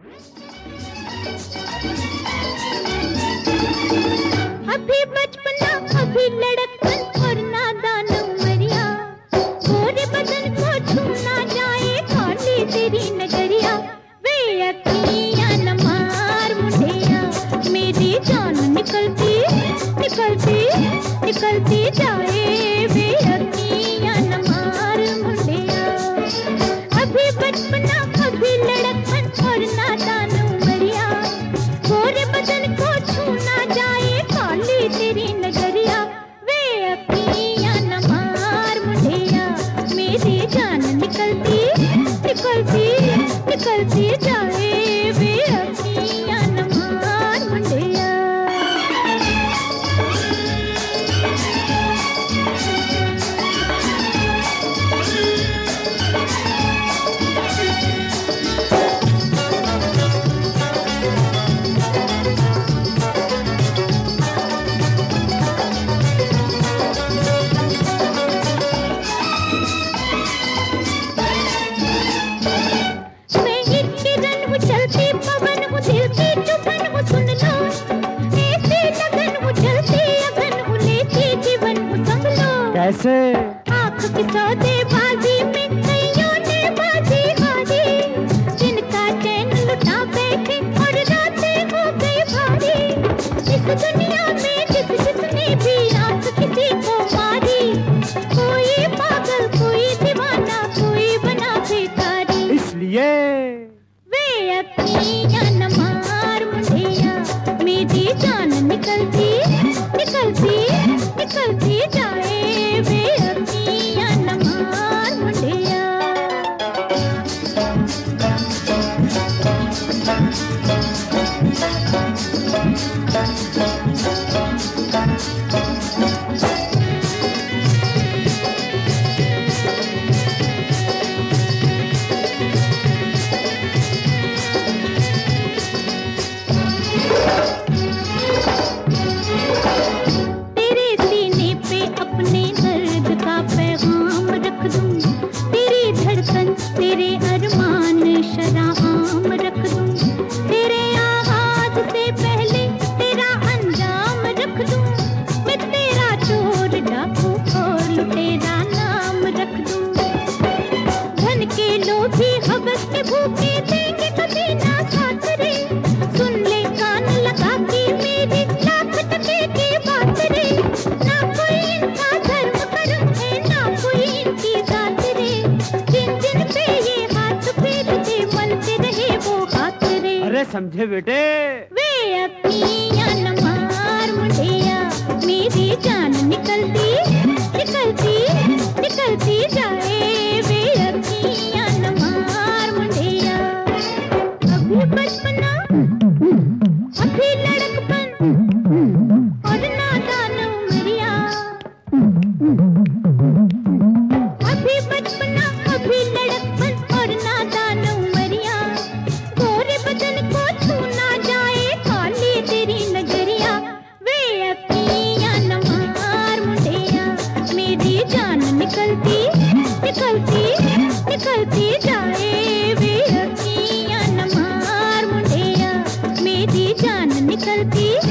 अभी बचपना अभी लड़कपन और नादान उमरिया, गोरे बदन को छूना जाए खाली तेरी नजरिया। वे अखियां न मार मुंडिया, मेरी जान निकलती निकलती निकलती जाए। वे अखियां न मार मुंडिया, अभी बचपना अभी लड़कपन और नादान उमरिया, गोरे बदन को छूना जाए खाली तेरी नजरिया। वे अखियां न मार मुंडिया, मेरी जान निकलती निकलती निकलती जाए। वे अखियां न मार मुंडिया। कैसे? आँख की सौदेबाजी में कईयों ने बाजी हारी, जिनका चैन लुटा बैठे और रातें हो गई भारी। इस दुनिया में जिसने भी आँख किसी को मारी, कोई पागल कोई दीवाना कोई बना भिखारी। इसलिए वे अखियां न मार मुंडिया, मेरी जान निकलती निकलती निकलती जाए। वे अखियां न मार मुंडिया। तेरे अरमान शराम रख दूं, तेरे आगाज से पहले तेरा अंजाम रख दूं। मैं तेरा चोर डाकू और लुटेरा नाम रख दूं। धन के लोभी हवस के भूखे देंगे कभी ना साथ रे, सुन ले कान लगा के मेरी लाख टके की बात रे। ना कोई इनका धर्म कर्म है ना कोई इनकी जात रे, जिन जिन पे ये हाथ फेरते मलते रहे वो हाथ रे। अरे समझे बेटे? वे अखियां न मार मुंडिया, मेरी जान निकलती निकलती निकलती जाए। वे अखियां न मार मुंडिया, अभी बचपना अभी लड़कपन और नादान उमरिया। अभी बचपना अभी लड़कपन और नादान उमरिया, गोरे बदन को छूना जाए खाली तेरी नजरिया। वे अखियां न मार मुंडिया, मेरी जान निकलती निकलती निकलती जाए। वे अखियां न मार मुंडिया, मेरी जान निकलती